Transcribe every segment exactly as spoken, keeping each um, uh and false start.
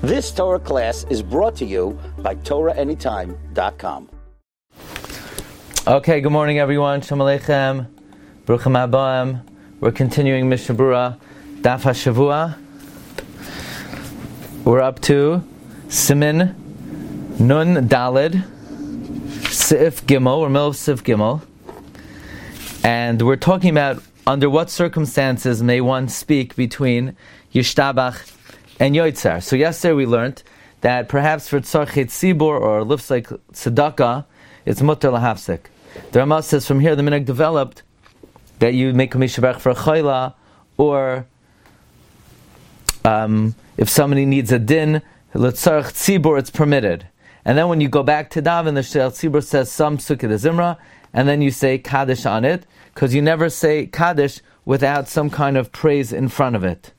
This Torah class is brought to you by Torah Anytime dot com. Okay, good morning everyone. Shalom Aleichem. Baruchim Habaim. We're continuing Mishnah Berurah, Daf HaShavua. We're up to Siman Nun Daled, Sif Gimel, or middle of Sif Gimel. And we're talking about under what circumstances may one speak between Yishtabach and Yotzar. So yesterday we learned that perhaps for Tzarchet Tzibur or looks like Tzedakah, it's Mutter Lahafsik. The Ramah says from here the minhag developed that you make a Mishabach for a Chayla, or um, if somebody needs a din, L'tzarch Tzibur, it's permitted. And then when you go back to Davin, the Shel Tzibur says some Sukkah de Zimra, and then you say Kaddish on it, because you never say Kaddish without some kind of praise in front of it.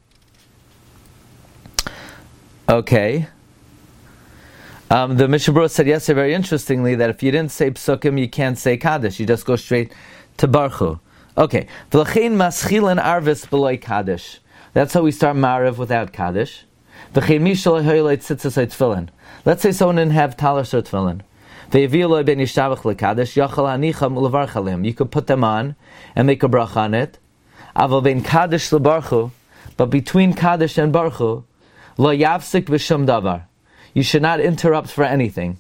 Okay. Um, the Mishnah Berurah said yesterday, very interestingly, that if you didn't say Psukim, you can't say Kaddish. You just go straight to Baruch. Okay. V'lachein maschilin arvis b'loi Kaddish. That's how we start Ma'ariv without Kaddish. V'chein mishal hoyleit tzitzis tefillin. Let's say someone didn't have talis or tefillin. Ve'yavi'oloi ben yishtabach lekaddish yachal hanicham ulevarch alim. You could put them on and make a bracha on it. Aval ben Kaddish lebaruchu, but between Kaddish and Baruchu, lo yavsik v'shum davar. You should not interrupt for anything.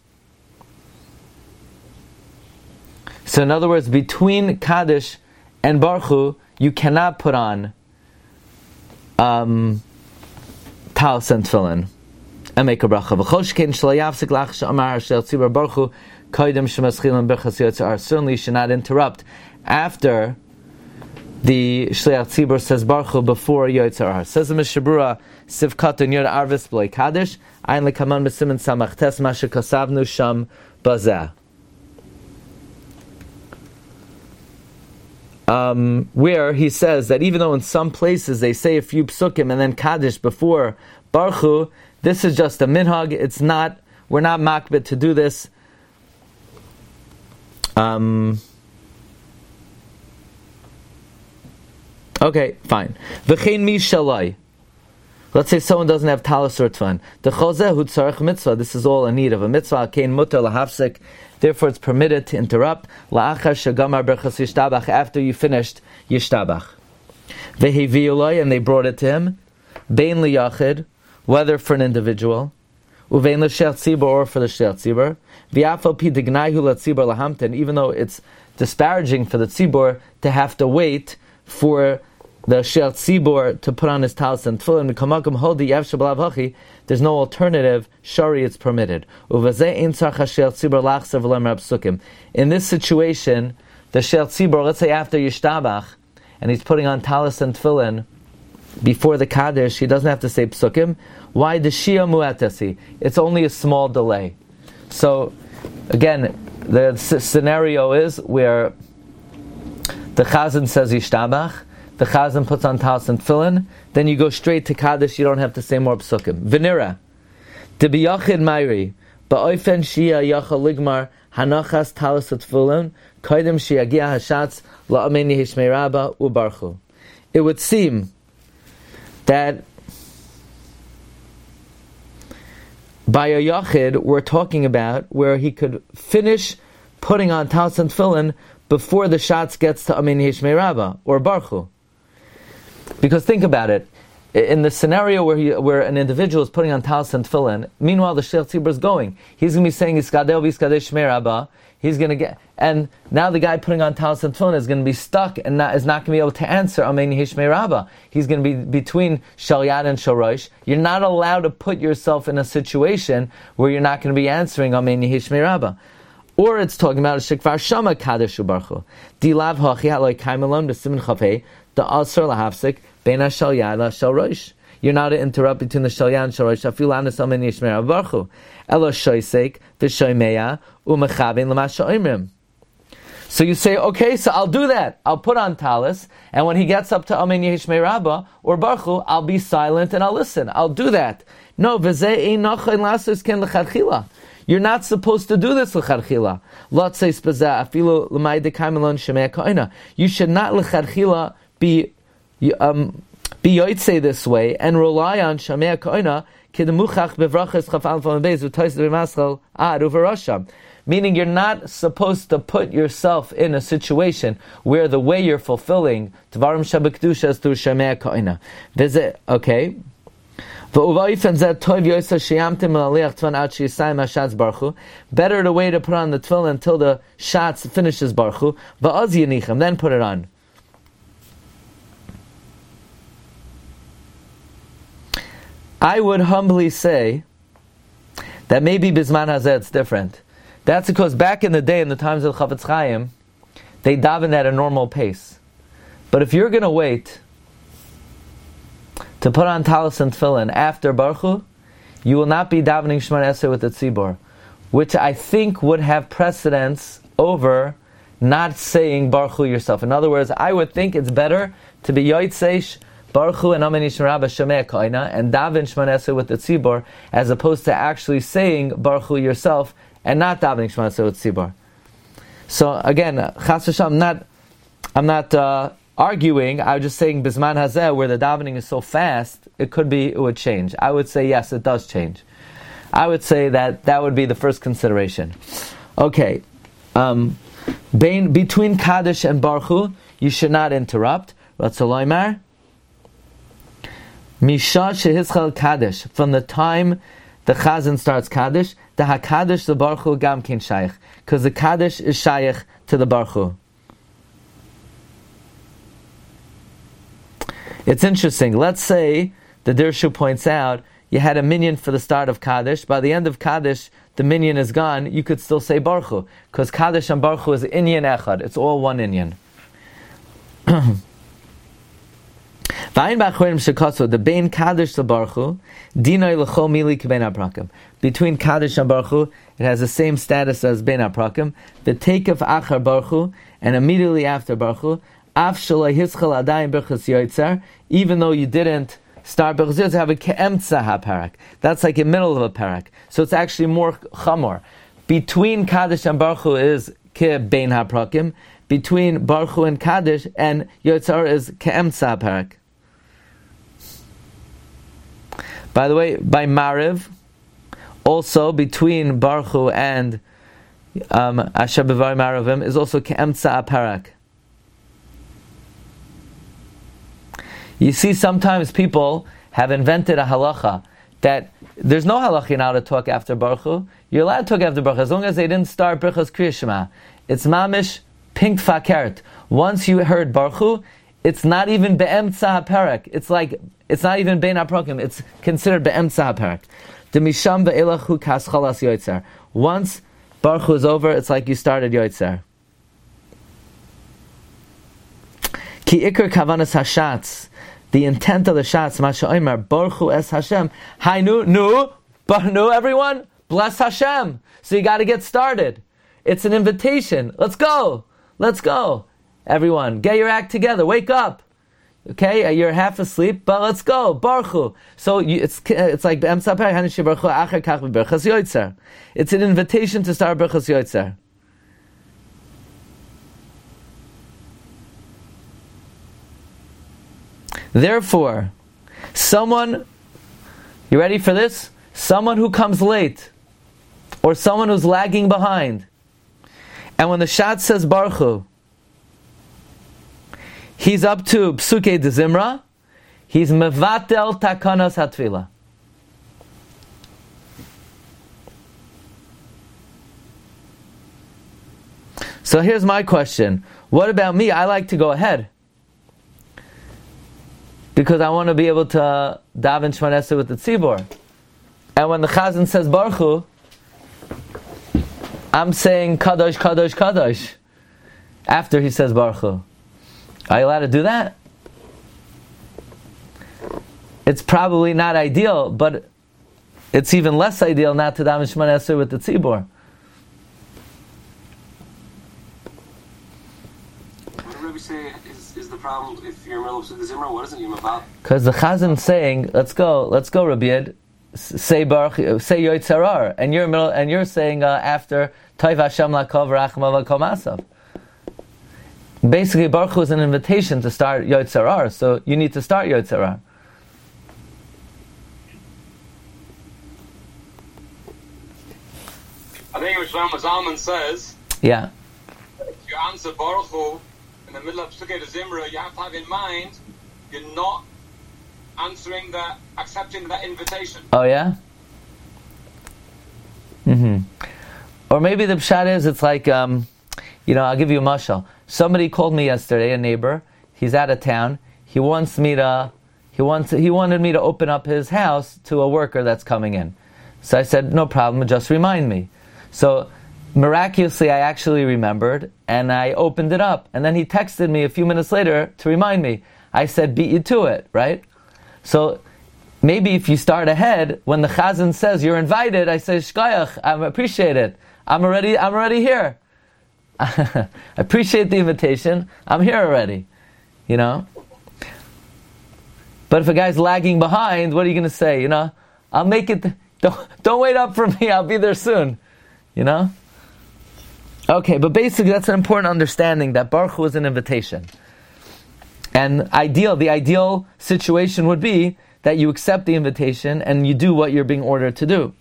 So in other words, between Kaddish and Baruchu, you cannot put on um, talis and tefillin and make a bracha. Certainly you should not interrupt after the Shliach Tzibur says Baruch before Yotzar Har. Says the Mishnah Berurah, Sivkatan Yod Arvis B'loi Kaddish, Ein Lekaman B'Siman Samach Tes Masha Kasavnu Sham Bazeh. Um, where he says that even though in some places they say a few psukim and then Kaddish before Baruch, this is just a minhag. It's not, we're not makbid to do this. Um... Okay, fine. V'chein mi shalai. Let's say someone doesn't have talis or tefillin. The chozeh hu tzarech mitzvah. This is all in need of a mitzvah. Kein mutter lahafsik. Therefore, it's permitted to interrupt. La'achar shagamar berchas yishtabach. After you finished yishtabach. Veheviulai, and they brought it to him. Bein liyachid, whether for an individual. Uvein l'shel tzibur, or for the shel tzibur. V'afal pi dignaihu l'tzibur lahamten. Even though it's disparaging for the tzibur to have to wait for the Shel Tzibur to put on his talis and tefillin, there's no alternative. Shari, it's permitted. In this situation, the Shel Tzibur, let's say after Yishtabach, and he's putting on talis and tefillin before the Kaddish, he doesn't have to say psukim. Why the Shia Mu'atasi? It's only a small delay. So, again, the s- scenario is where the Chazan says Yishtabach, the Chazan puts on talis and tefillin, then you go straight to Kaddish, you don't have to say more psukim. Venira, de biyachid mayri, ba'oifen shia yachal ligmar, hanachas talis and tefillin, koidem shiagia hashatz, la'ameni hishmei rabba, ubarchu. It would seem that by a yachid, we're talking about where he could finish putting on talis and tefillin before the shots gets to Amin Hishmei Rabba or Baruch. Because think about it, in the scenario where he, where an individual is putting on talis and tefillin, meanwhile the Shel Tzibur is going. He's going to be saying Iskadel v'Iskadel Shmei Rabba. He's going to get, and now the guy putting on talis and tefillin is going to be stuck and not, is not going to be able to answer Amin Hishmei Rabba. He's going to be between Shal Yad and Shal Rosh. You're not allowed to put yourself in a situation where you're not going to be answering Amin Hishmei Rabba. Or it's talking about a shekvar shama kaddish ubarchu. Dilav hachi haloi kaimelon b'simin chafei the asr lahafsik bein hashal yad hashal rosh. You're not to interrupt between the shal yad and shal rosh. Afil anas amen yishmer ubarchu. Elo shoysek v'shoymeya u'mechavein l'masha oimrim. So you say, okay, so I'll do that. I'll put on talis, and when he gets up to Amen Yehishmei Rabba or Baruch, I'll be silent and I'll listen. I'll do that. No, v'zeh ein nachon lasos ken l'chadchila. You're not supposed to do this l'chadchila. Lot says b'zeh afilu l'may dekaimelon shemei ka'ina. You should not l'chadchila be um, be yotzei this way and rely on shemei ka'ina Meaning you're not supposed to put yourself in a situation where the way you're fulfilling Tvarim Shabbat is through Shemei Koina. Visit, okay. Better the way to put on the tefillin until the shots finishes Baruch Hu. Then put it on. I would humbly say that maybe Bizman Hazeh it's different. That's because back in the day, in the times of Chafetz Chaim, they davened at a normal pace. But if you're going to wait to put on talis and tefillin after Baruch Hu, you will not be davening Shemona Esrei with the tzibor, which I think would have precedence over not saying Baruch Hu yourself. In other words, I would think it's better to be Yotzeish Baruch Hu and Amen Yishem Rabba Shemei Koina and daven Shemona Esrei with the tzibor, as opposed to actually saying Baruch Hu yourself and not davening Shemona Esrei with tzibor. So again, Chas v'Shalom, I'm not, I'm not uh, arguing. I was just saying Bizman Hazeh, where the davening is so fast, it could be it would change. I would say yes, it does change. I would say that that would be the first consideration. Okay, um, bein, between Kaddish and Baruch Hu, you should not interrupt. Ratzaloymar Misha shehischal Kaddish, from the time the Chazan starts Kaddish, the HaKaddish, the Baruch Hu, Gam Kin Shaykh, because the Kaddish is Shaykh to the Baruch Hu. It's interesting. Let's say the Dirshu points out you had a minyan for the start of Kaddish. By the end of Kaddish, the minyan is gone. You could still say Baruch Hu, because Kaddish and Baruch Hu is inyan echad. It's all one inyan. The bein Kaddish to Baruch Hu, dinay l'chol mili k'bein haprakim. Between Kaddish and Baruch Hu, it has the same status as bein haprakim. The takef achar Baruch Hu, and immediately after Baruch Hu, af shalai hischal adayim berchus yoytzer, even though you didn't start berchus yoytzer, have a ke'emtza ha-parak. That's like in the middle of a parak. So it's actually more chamor. Between Kaddish and Baruch Hu is ke'bein haprakim. Between Baruch Hu and Kaddish and yoytzer is ke'emtza ha-parak. By the way, by Mariv, also between Baruch Hu and um, Asher B'var Maravim is also Ke'emtza Aparak. You see, sometimes people have invented a halacha that there's no halacha in how to talk after Baruch Hu. You're allowed to talk after Baruch Hu as long as they didn't start Birchas Kriya Shema. It's mamish pink fakert. Once you heard Baruch Hu, it's not even be'emtza haparak. It's like, it's not even bein haprakim. It's considered be'emtza haparak. The misham ve'elachu kas chalas yoitzer. Once Baruch Hu is over, it's like you started yoitzer. Ki ikar kavanas hashatz. The intent of the shots, Masha Omer, Baruch Hu es Hashem. Hi, nu, nu, nu, everyone, bless Hashem. So you got to get started. It's an invitation. Let's go. Let's go. Everyone, get your act together. Wake up. Okay, you're half asleep, but let's go. Baruch Hu. So you, it's it's like it's an invitation to start Berchas Yoitzer. Therefore, someone, you ready for this? Someone who comes late, or someone who's lagging behind, and when the shot says Baruch Hu, he's up to Psuke de Zimra, he's mevatel takanas hatfila. So here's my question. What about me? I like to go ahead, because I want to be able to daven Shemona Esrei with the tzibor. And when the Chazan says Baruch Hu, I'm saying Kadosh, Kadosh, Kadosh after he says Baruch Hu. Are you allowed to do that? It's probably not ideal, but it's even less ideal not to daven Shemona Esrei with the tzibor. What did Rabbi say is, is the problem if you're in the middle of the Zimra? What is it you're about? Because the Chazan saying, let's go, let's go, Rabbi Ed, say Baruch, say Yoitzarar, and you're middle, and you're saying uh, after Toiv Hashem Lakov Rachma V'Kol Masav. Basically, Baruch Hu is an invitation to start Yoitzarar, so you need to start Yoitzarar. I think it was Rambam Zalman says, Yeah. if you answer Baruch Hu in the middle of Sukkot Zimra, you have to have in mind you're not answering the, accepting that invitation. Oh yeah? Mm-hmm. Or maybe the pshat is, it's like, um, you know, I'll give you a mashal. Somebody called me yesterday, a neighbor. He's out of town. He wants me to, he wants, he wanted me to open up his house to a worker that's coming in. So I said, no problem, just remind me. So miraculously, I actually remembered, and I opened it up. And then he texted me a few minutes later to remind me. I said, beat you to it, right? So maybe if you start ahead, when the chazan says you're invited, I say, shkoyach, I appreciate it. I'm already, I'm already here. I appreciate the invitation. I'm here already. You know? But if a guy's lagging behind, what are you going to say? You know? I'll make it, don't, don't wait up for me, I'll be there soon. You know? Okay, but basically that's an important understanding that Baruch Hu is an invitation. And ideal, the ideal situation would be that you accept the invitation and you do what you're being ordered to do.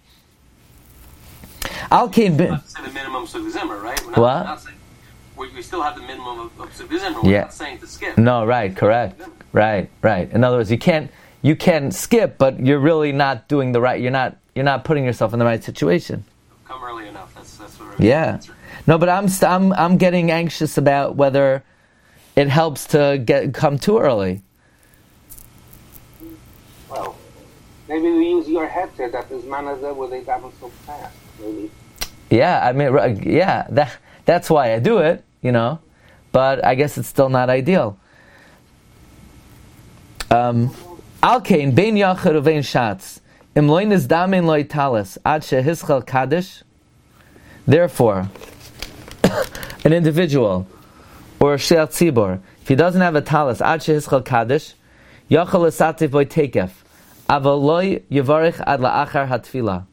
Al Kain bin. That's the minimum of Zimra, right? We're not, What? We're not saying, we, we still have the minimum of, of Zimra. We're Yeah. not saying to skip. No, right, correct. Right, right. In other words, you can't you can skip, but you're really not doing the right. You're not you're not putting yourself in the right situation. Come early enough. That's that's what we're Yeah. answering. No, but I'm st- I'm I'm getting anxious about whether it helps to get come too early. Well, maybe we use your headset that is managed where they daven so fast. Maybe. Yeah, I mean, right, yeah, that that's why I do it, you know. But I guess it's still not ideal. Um, Al Kain bein yachid uvein shatz im loy nizdamin loy talis ad shehischal kaddish. Therefore, an individual or a she'al tzibor, if he doesn't have a talis ad shehischal kaddish, yachal esatif boy tekef aval loy yivarich ad la'achar hatfila.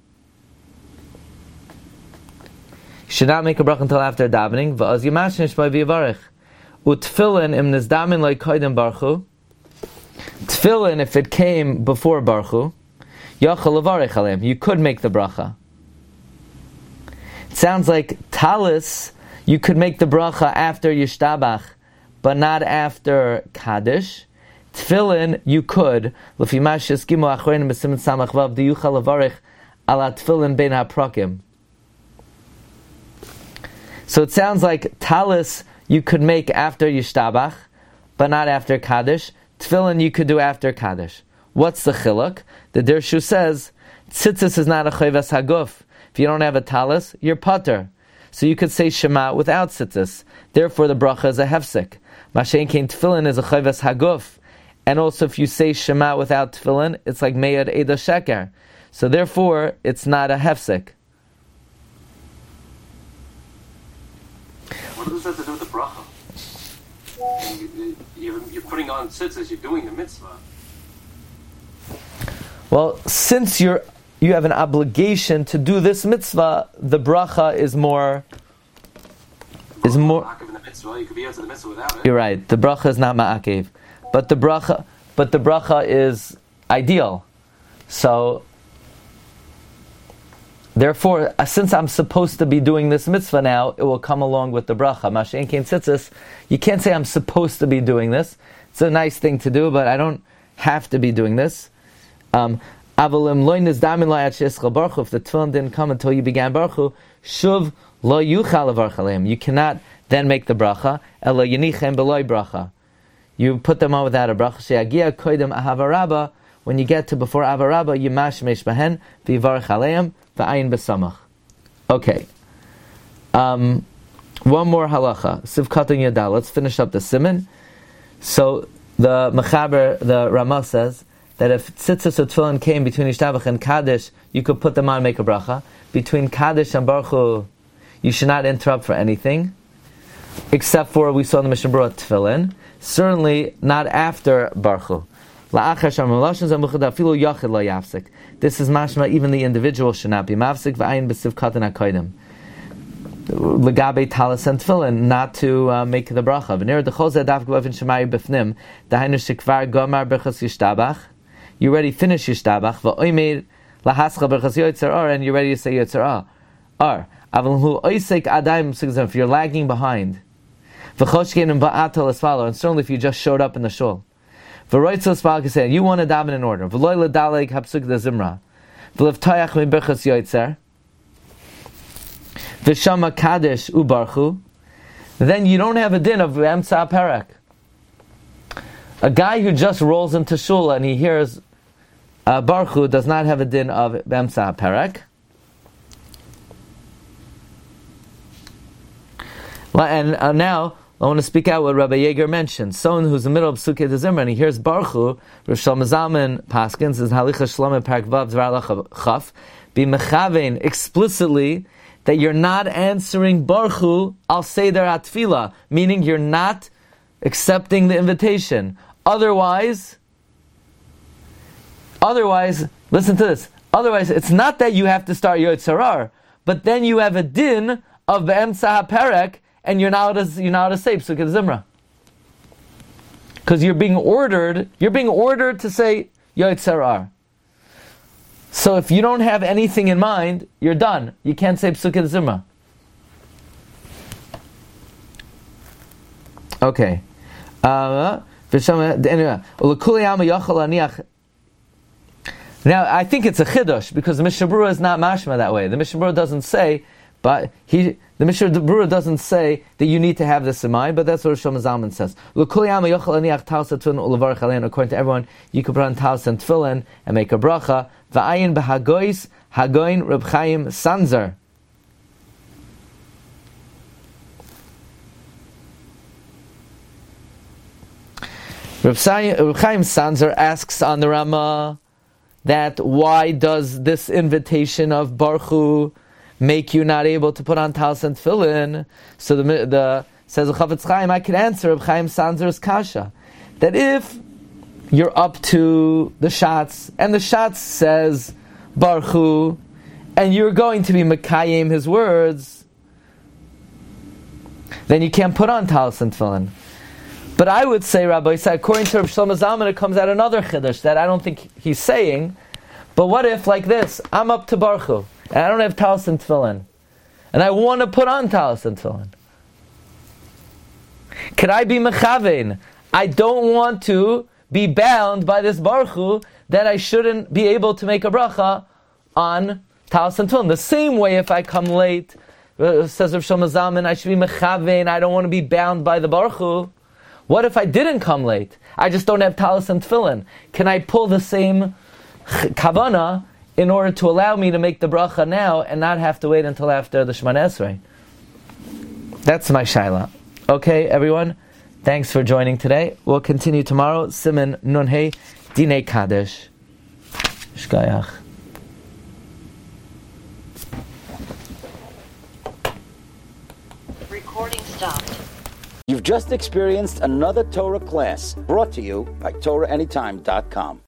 Should not make a bracha until after davening. Va'az yimashin shmoi v'yivarich. Utfilin im nizdamin loy koydem baruch hu. Tefillin, if it came before Baruch Hu, yachal levarich aleim, you could make the bracha. It sounds like talis, you could make the bracha after Yishtabach, but not after Kaddish. Tefillin, you could. L'fi ma sheskimu achronim b'siman samach vav diyuchal levarich ala tefillin bein haprakim. So it sounds like talis you could make after Yishtabach, but not after Kaddish. Tefillin you could do after Kaddish. What's the chiluk? The Dirshu says, tzitzis is not a chayvas haguf. If you don't have a talis, you're pater. So you could say Shema without tzitzis. Therefore the bracha is a hefsek. Mashen kein tefillin is a chayvas haguf. And also if you say Shema without tefillin, it's like meyad eda sheker. So therefore, it's not a hefsek. What does that have to do with the bracha? You, you, you're, you're putting on tzitzis, you're doing the mitzvah. Well, since you're you have an obligation to do this mitzvah, the bracha is more is more. In the mitzvah, you could be out to the mitzvah without it. You're right. The bracha is not ma'akev, but the bracha, but the bracha is ideal. So, therefore, uh, since I'm supposed to be doing this mitzvah now, it will come along with the bracha. Mashen kein tzitzis. You can't say I'm supposed to be doing this. It's a nice thing to do, but I don't have to be doing this. Um, If the tefillin didn't come until you began Baruch Hu, shuv lo yuchal levarch aleim. You cannot then make the bracha. Elo yenichem beloy bracha. You put them on without a bracha. Sheyagia koidem ahavarabba. When you get to before avarabba, you mashmesh bahen v'yivarch aleim v'ayin besamach. Okay. Um, one more halacha. Sivkatan yada. Let's finish up the siman. So the Mechaber, the Ramah says that if tzitzis or tefillin came between Yishtabach and Kaddish, you could put them on and make a bracha. Between Kaddish and Baruch Hu, you should not interrupt for anything, except for, we saw in the Mishnah Berurah, tefillin. Certainly not after Baruch Hu. This is mashma, even the individual should not be mafsik, v'ayin b'sivkatan hakoydim. Legabe talis and tefillin, not to uh, make the bracha. V'nir dechol zeh daf g'bavin shemayi b'fnim, dahainu shekvar gomar b'chas Yishtabach. You already finished Yishtabach, v'oimeir lahascha b'chas Yotzer Or, and you're ready to say Yotzer Or. If you're lagging behind, and certainly if you just showed up in the shul, you want to daven in order. Then you don't have a din of Emsa Perek. A guy who just rolls into shul and he hears uh, Baruch Hu does not have a din of Emsa Perek. And uh, now I want to speak out what Rabbi Yeager mentioned. Someone who's in the middle of Sukkot Zimra and he hears Baruch Hu, Rosh Hashanah Paskins is Halicha Shlomah Perek Vav Zvar Chaf, be mechavein explicitly that you're not answering Baruch Hu al Seder HaTfilah, meaning you're not accepting the invitation. Otherwise, otherwise, listen to this. Otherwise, it's not that you have to start Yotzarar, but then you have a din of Be'emtza HaPerek, and you're not as you're not as safe Sukkot Zimra, because you're being ordered. You're being ordered to say Yotzarar. So if you don't have anything in mind, you're done. You can't say Sukkot Zimra. Okay. Uh, now, I think it's a chiddush because the Mishnah Berurah is not mashma that way. The Mishnah Berurah doesn't say, but he, the Mishnah Berurah doesn't say that you need to have this in mind. But that's what Rosh Zalman says. According to everyone, you can put on talis and tefillin and make a bracha. Va'ayin b'hagois hagoin Reb Chaim Sanzer. Reb Chaim Sanzer asks on the Rama that why does this invitation of Baruch Hu make you not able to put on talis and tefillin? So the, the says the Chafetz Chaim, I can answer Reb Chaim Sanzer's kasha that if you're up to the shots and the shots says Baruch Hu and you're going to be mekayim his words, then you can't put on talis and tefillin. But I would say, Rabbi Yisrael, according to Reb Shlomo Zalman, it comes out another chiddush that I don't think he's saying. But what if, like this, I'm up to Baruch Hu, and I don't have talis and tefillin, and I want to put on talis and tefillin? Could I be mechavein? I don't want to be bound by this Baruch Hu that I shouldn't be able to make a bracha on talis and tefillin. The same way, if I come late, uh, says Reb Shlomo Zalman, I should be mechavein. I don't want to be bound by the Baruch Hu. What if I didn't come late? I just don't have talis and tefillin. Can I pull the same kavana in order to allow me to make the bracha now and not have to wait until after the Shemana Esrei? That's my shaila. Okay, everyone. Thanks for joining today. We'll continue tomorrow. Siman Nun Hey Dinei Kadesh. Shkayach. Recording stopped. You've just experienced another Torah class brought to you by Torah Anytime dot com.